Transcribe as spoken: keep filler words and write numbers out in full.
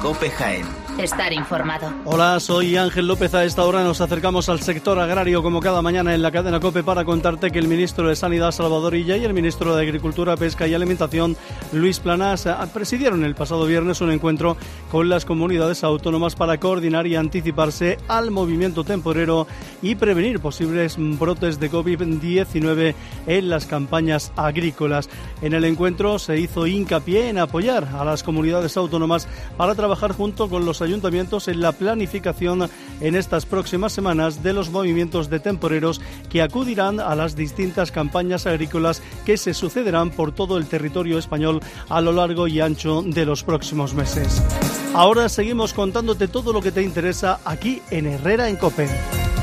COPE Jaén. Estar informado. Hola, soy Ángel López. A esta hora nos acercamos al sector agrario como cada mañana en la cadena COPE para contarte que el ministro de Sanidad, Salvador Illa, y el ministro de Agricultura, Pesca y Alimentación, Luis Planas, presidieron el pasado viernes un encuentro con las comunidades autónomas para coordinar y anticiparse al movimiento temporero y prevenir posibles brotes de covid diecinueve en las campañas agrícolas. En el encuentro se hizo hincapié en apoyar a las comunidades autónomas para trabajar junto con los ayuntamientos en la planificación en estas próximas semanas de los movimientos de temporeros que acudirán a las distintas campañas agrícolas que se sucederán por todo el territorio español a lo largo y ancho de los próximos meses. Ahora seguimos contándote todo lo que te interesa aquí en Herrera en COPE.